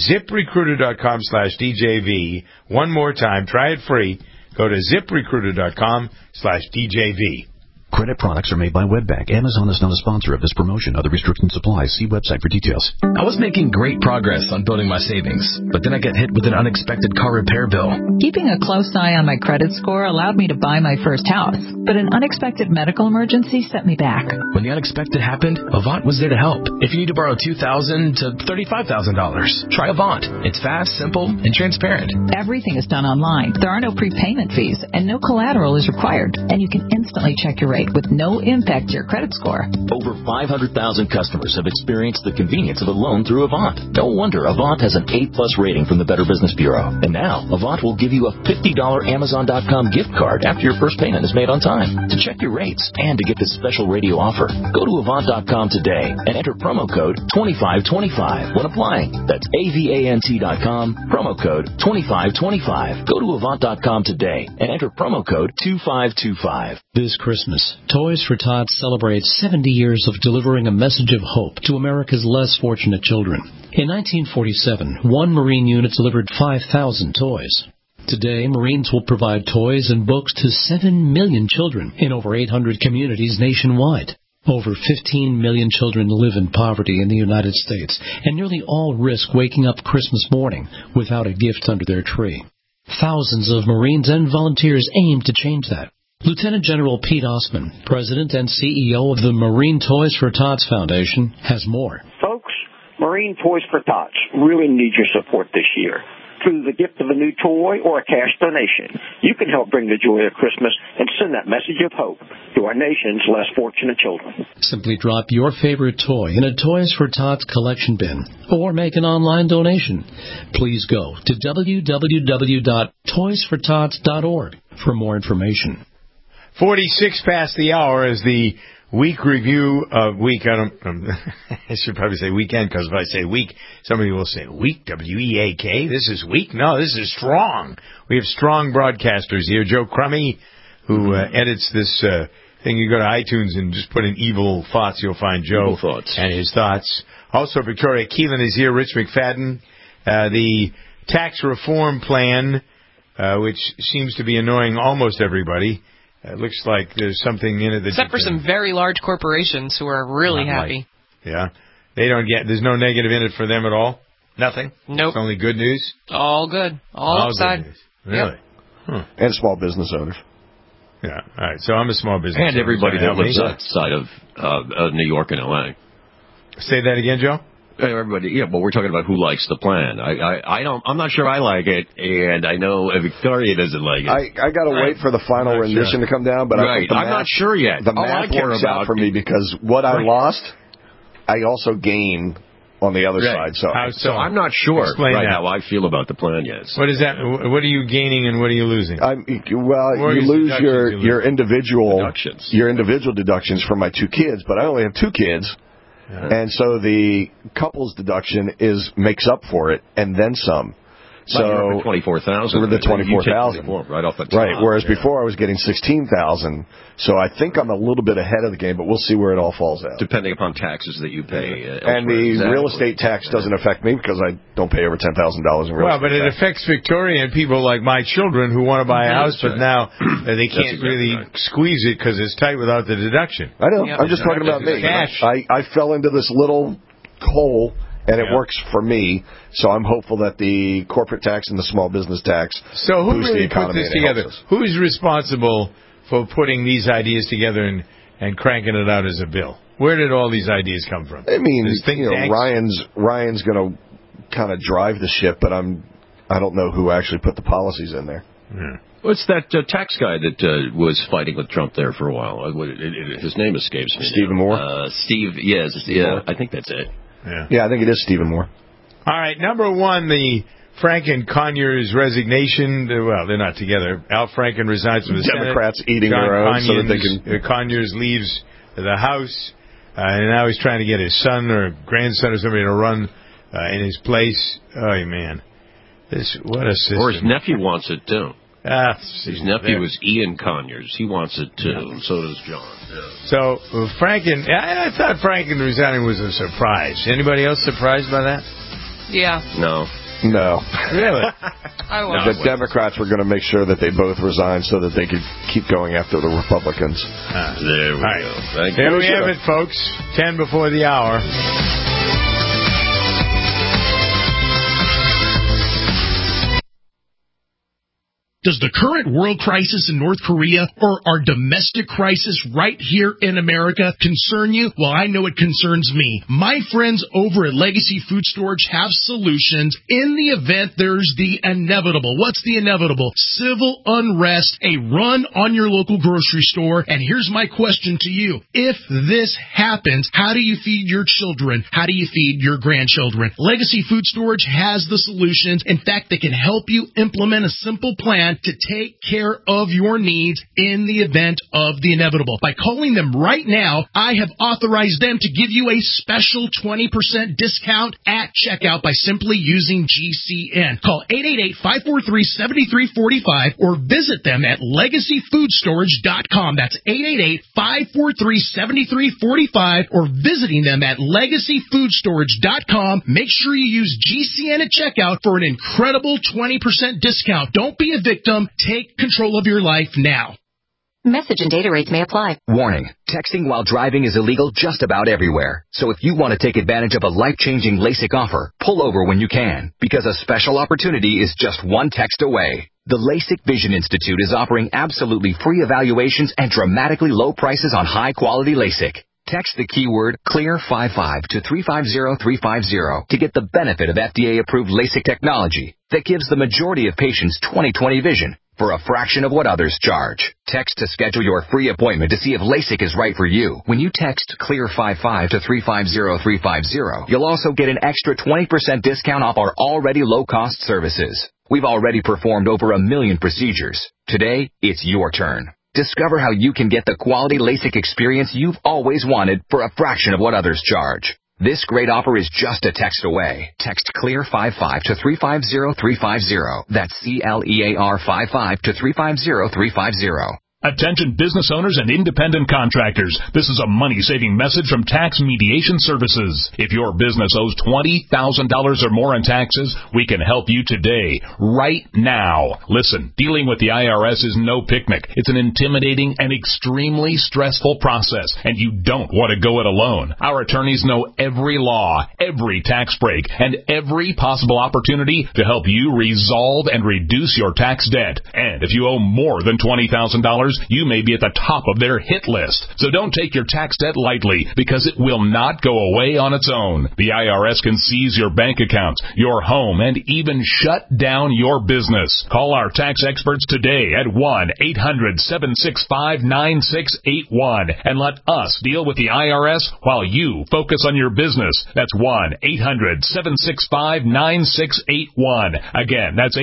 ZipRecruiter.com/DJV. One more time. Try it free. Go to ZipRecruiter.com/DJV. Credit products are made by WebBank. Amazon is not a sponsor of this promotion. Other restrictions apply. See website for details. I was making great progress on building my savings, but then I got hit with an unexpected car repair bill. Keeping a close eye on my credit score allowed me to buy my first house, but an unexpected medical emergency set me back. When the unexpected happened, Avant was there to help. If you need to borrow $2,000 to $35,000, try Avant. It's fast, simple, and transparent. Everything is done online. There are no prepayment fees, and no collateral is required, and you can instantly check your rate. rate with no impact to your credit score. Over 500,000 customers have experienced the convenience of a loan through Avant. No wonder Avant has an A-plus rating from the Better Business Bureau. And now, Avant will give you a $50 Amazon.com gift card after your first payment is made on time. To check your rates and to get this special radio offer, go to Avant.com today and enter promo code 2525 when applying. That's AVANT.com, promo code 2525. Go to Avant.com today and enter promo code 2525. This Christmas, Toys for Tots celebrates 70 years of delivering a message of hope to America's less fortunate children. In 1947, one Marine unit delivered 5,000 toys. Today, Marines will provide toys and books to 7 million children in over 800 communities nationwide. Over 15 million children live in poverty in the United States, and nearly all risk waking up Christmas morning without a gift under their tree. Thousands of Marines and volunteers aim to change that. Lieutenant General Pete Osman, President and CEO of the Marine Toys for Tots Foundation, has more. Folks, Marine Toys for Tots really need your support this year. Through the gift of a new toy or a cash donation, you can help bring the joy of Christmas and send that message of hope to our nation's less fortunate children. Simply drop your favorite toy in a Toys for Tots collection bin or make an online donation. Please go to www.toysfortots.org for more information. 46 past the hour is the week review of week. I should probably say weekend, because if I say week, somebody will say week, W-E-A-K. This is week? No, this is strong. We have strong broadcasters here. Joe Crummy, who edits this thing. You go to iTunes and just put in Evil Thoughts. You'll find Joe and his thoughts. Also, Victoria Keelan is here. Rich McFadden. The tax reform plan, which seems to be annoying almost everybody. It looks like there's something in it that... Except for some very large corporations who are really happy. Yeah. They don't get... There's no negative in it for them at all? Nothing? Nope. It's only good news? All good. All upside. Good news. Really? Yep. Huh. And small business owners. Yeah. All right. So I'm a small business owner. And everybody that lives outside of New York and L.A. Say that again, Joe? Everybody, yeah, but we're talking about who likes the plan. I'm not sure I like it, and I know Victoria doesn't like it. I got to wait for the final rendition to come down, but I think I'm not sure yet. The math works out for me because what I lost, I also gain on the other side. So I'm not sure how I feel about the plan yet. What is that? What are you gaining and what are you losing? You lose your individual deductions from my two kids, but I only have two kids. Yeah. And so the couple's deduction makes up for it, and then some. So for 24,000. For the 24,000, right off the top. Right. Whereas before I was getting 16,000. So I think I'm a little bit ahead of the game, but we'll see where it all falls out. Depending upon taxes that you pay. And the real estate tax doesn't affect me because I don't pay over $10,000 in real estate. Well, but it affects Victoria and people like my children who want to buy a house, but now they can't really squeeze it because it's tight without the deduction. I know. I'm just talking about me. I fell into this little hole. And it works for me, so I'm hopeful that the corporate tax and the small business tax boost the economy. Put this together? Who's responsible for putting these ideas together and cranking it out as a bill? Where did all these ideas come from? I mean, Ryan's going to kind of drive the ship, but I don't know who actually put the policies in there. Yeah. What's that tax guy that was fighting with Trump there for a while? His name escapes me. Stephen Moore? I think that's it. Yeah, I think it is Stephen Moore. All right, number one, the Franken Conyers resignation. Well, they're not together. Al Franken resigns from the Democrats Senate. eating their own so that they can... Conyers leaves the House, and now he's trying to get his son or grandson or somebody to run in his place. Oh, man. What a system. Or his nephew wants it, too. His nephew is Ian Conyers. He wants it, too, and so does John. Yeah. So, Franken, I thought Franken resigning was a surprise. Anybody else surprised by that? Yeah. No. Really? I was. The Democrats were going to make sure that they both resigned so that they could keep going after the Republicans. There we go. Thank you. There we have it, folks. 10 before the hour. Does the current world crisis in North Korea or our domestic crisis right here in America concern you? Well, I know it concerns me. My friends over at Legacy Food Storage have solutions in the event there's the inevitable. What's the inevitable? Civil unrest, a run on your local grocery store. And here's my question to you. If this happens, how do you feed your children? How do you feed your grandchildren? Legacy Food Storage has the solutions. In fact, they can help you implement a simple plan to take care of your needs in the event of the inevitable. By calling them right now, I have authorized them to give you a special 20% discount at checkout by simply using GCN. Call 888-543-7345 or visit them at LegacyFoodStorage.com. That's 888-543-7345 or visiting them at LegacyFoodStorage.com. Make sure you use GCN at checkout for an incredible 20% discount. Don't be a victim. Take control of your life now. Message and data rates may apply. Warning, texting while driving is illegal just about everywhere. So if you want to take advantage of a life-changing LASIK offer, pull over when you can, because a special opportunity is just one text away. The LASIK Vision Institute is offering absolutely free evaluations and dramatically low prices on high-quality LASIK. Text the keyword CLEAR55 to 350350 to get the benefit of FDA-approved LASIK technology that gives the majority of patients 20/20 vision for a fraction of what others charge. Text to schedule your free appointment to see if LASIK is right for you. When you text CLEAR55 to 350350, you'll also get an extra 20% discount off our already low-cost services. We've already performed over 1 million procedures. Today, it's your turn. Discover how you can get the quality LASIK experience you've always wanted for a fraction of what others charge. This great offer is just a text away. Text CLEAR55 to 350350. That's CLEAR55 to 350350. Attention business owners and independent contractors. This is a money-saving message from Tax Mediation Services. If your business owes $20,000 or more in taxes, we can help you today, right now. Listen, dealing with the IRS is no picnic. It's an intimidating and extremely stressful process, and you don't want to go it alone. Our attorneys know every law, every tax break, and every possible opportunity to help you resolve and reduce your tax debt. And if you owe more than $20,000, you may be at the top of their hit list. So don't take your tax debt lightly, because it will not go away on its own. The IRS can seize your bank accounts, your home, and even shut down your business. Call our tax experts today at 1-800-765-9681 and let us deal with the IRS while you focus on your business. That's 1-800-765-9681. Again, that's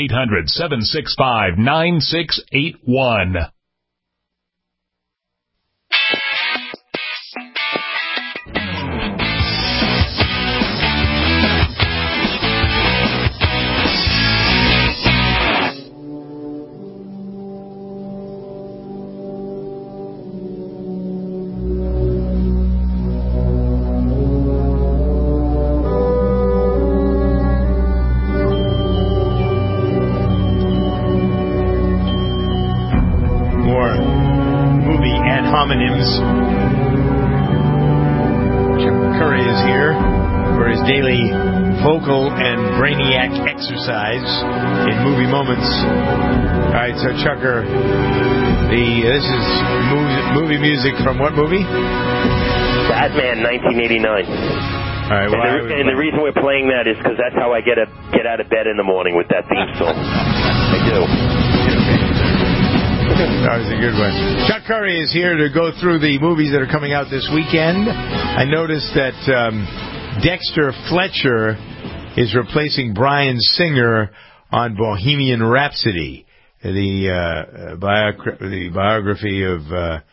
800-765-9681. Chuck Curry is here for his daily vocal and brainiac exercise in movie moments. All right, so Chucker, this is movie music from what movie? Batman, 1989. All right, and the reason we're playing that is because that's how I get out of bed in the morning, with that theme song. I do. That was a good one. Chuck Curry is here to go through the movies that are coming out this weekend. I noticed that Dexter Fletcher is replacing Bryan Singer on Bohemian Rhapsody, the biography of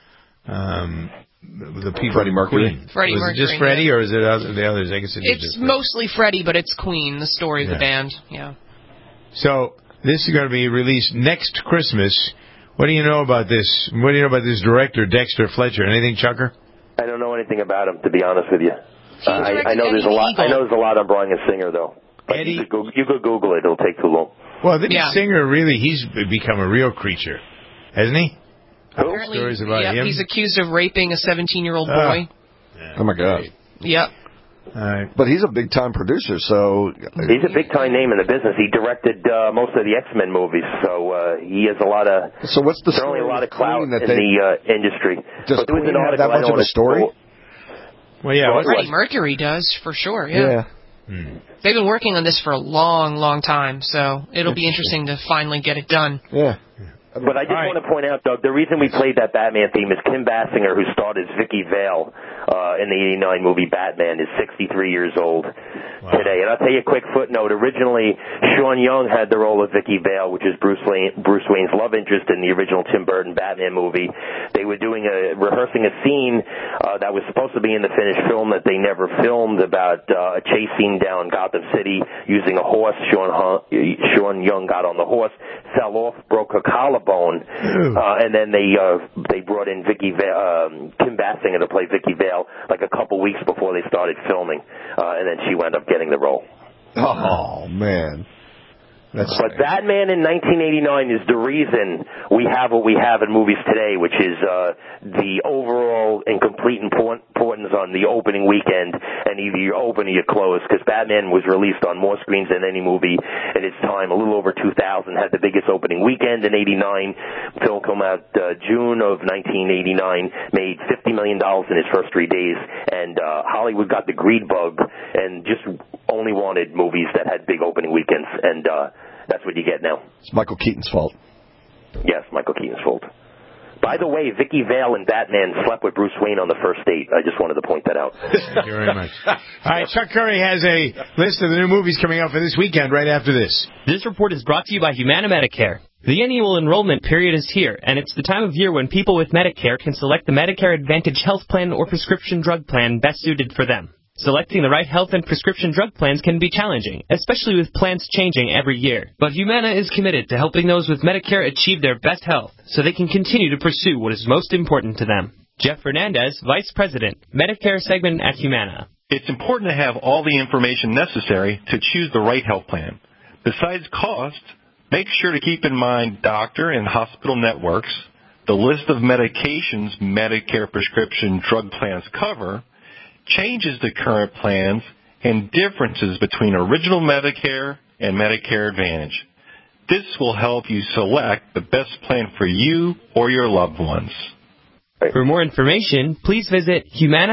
the people. Freddie Mercury. Freddie Was Mercury. it just Freddie, or is it the others? I guess it's mostly Freddie, but it's Queen, the story of the band. Yeah. So this is going to be released next Christmas. What do you know about this? What do you know about this director, Dexter Fletcher? Anything, Chucker? I don't know anything about him, to be honest with you. I know there's a lot. I know there's a lot on Bryan Singer, though. But you could Google it. It'll take too long. Well, Singer he's become a real creature, hasn't he? Apparently, stories about him. He's accused of raping a 17-year-old boy. Yeah. Oh my God. Yep. But he's a big-time producer, so... He's a big-time name in the business. He directed most of the X-Men movies, so he has a lot of... So what's the certainly a lot of clout in the industry. Does Queen have that much of a story? Well, yeah. Freddie Mercury does, for sure, yeah. They've been working on this for a long, long time, so it'll be interesting to finally get it done. Yeah. But I just want to point out, Doug, the reason we played that Batman theme is Kim Basinger, who starred as Vicky Vale in the 89 movie Batman, is 63 years old today. And I'll tell you a quick footnote. Originally, Sean Young had the role of Vicky Vale, which is Bruce Wayne's love interest in the original Tim Burton Batman movie. They were rehearsing a scene that was supposed to be in the finished film that they never filmed about a chase scene down Gotham City using a horse. Sean Young got on the horse, fell off, broke her collarbone, and then they brought in Kim Basinger to play Vicky Vale like a couple weeks before they started filming, and then she wound up getting the role. Oh, man. But Batman in 1989 is the reason we have what we have in movies today, which is the overall and complete importance on the opening weekend, and either you open or you close, because Batman was released on more screens than any movie in its time, a little over 2,000, had the biggest opening weekend in 89. Film came out June of 1989, made $50 million in its first 3 days, and Hollywood got the greed bug and just only wanted movies that had big opening weekends, and that's what you get now. It's Michael Keaton's fault. Yes, Michael Keaton's fault. By the way, Vicky Vale and Batman slept with Bruce Wayne on the first date. I just wanted to point that out. Thank you very much. All right, Chuck Curry has a list of the new movies coming out for this weekend right after this. This report is brought to you by Humana Medicare. The annual enrollment period is here, and it's the time of year when people with Medicare can select the Medicare Advantage health plan or prescription drug plan best suited for them. Selecting the right health and prescription drug plans can be challenging, especially with plans changing every year. But Humana is committed to helping those with Medicare achieve their best health so they can continue to pursue what is most important to them. Jeff Fernandez, Vice President, Medicare Segment at Humana. It's important to have all the information necessary to choose the right health plan. Besides cost, make sure to keep in mind doctor and hospital networks, the list of medications Medicare prescription drug plans cover, changes to current plans, and differences between original Medicare and Medicare Advantage. This will help you select the best plan for you or your loved ones. For more information, please visit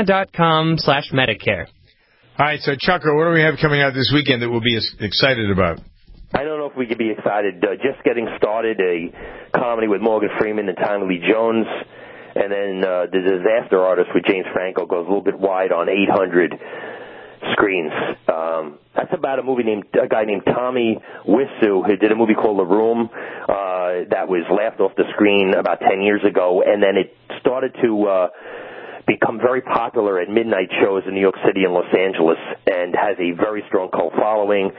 humana.com/Medicare. All right, so Chucker, what do we have coming out this weekend that we'll be excited about? I don't know if we could be excited. Just Getting Started, a comedy with Morgan Freeman and Tommy Lee Jones. And then The Disaster Artist with James Franco goes a little bit wide on 800 screens. That's about a guy named Tommy Wiseau, who did a movie called The Room that was laughed off the screen about 10 years ago, and then it started to become very popular at midnight shows in New York City and Los Angeles, and has a very strong cult following.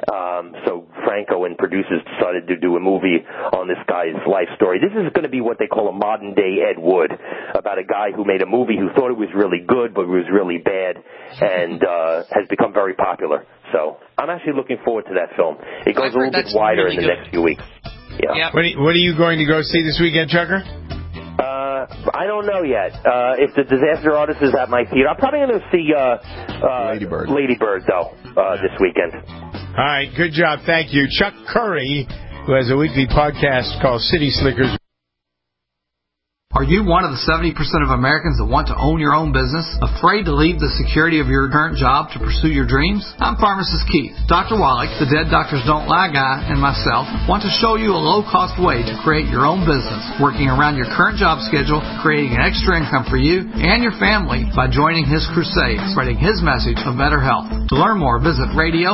So Franco and producers decided to do a movie on this guy's life story. This is going to be what they call a modern-day Ed Wood, about a guy who made a movie who thought it was really good, but it was really bad, and has become very popular. So I'm actually looking forward to that film. It goes a little bit wider really in the next few weeks. Yeah. What are you going to go see this weekend, Chucker? I don't know yet. If The Disaster Artist is at my theater, I'm probably going to see Lady Bird, though, this weekend. All right, good job. Thank you. Chuck Curry, who has a weekly podcast called City Slickers. Are you one of the 70% of Americans that want to own your own business? Afraid to leave the security of your current job to pursue your dreams? I'm Pharmacist Keith. Dr. Wallach, the Dead Doctors Don't Lie guy, and myself want to show you a low-cost way to create your own business, working around your current job schedule, creating an extra income for you and your family by joining his crusade, spreading his message of better health. To learn more, visit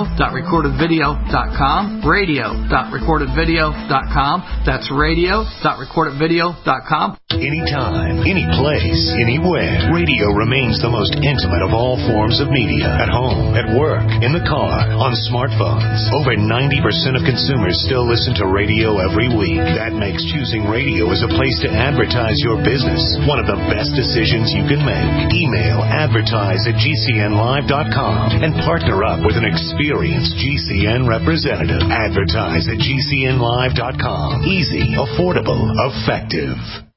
radio.recordedvideo.com, radio.recordedvideo.com. That's radio.recordedvideo.com. Anytime, any place, anywhere. Radio remains the most intimate of all forms of media. At home, at work, in the car, on smartphones. Over 90% of consumers still listen to radio every week. That makes choosing radio as a place to advertise your business one of the best decisions you can make. Email advertise@gcnlive.com and partner up with an experienced GCN representative. Advertise@gcnlive.com. Easy, affordable, effective.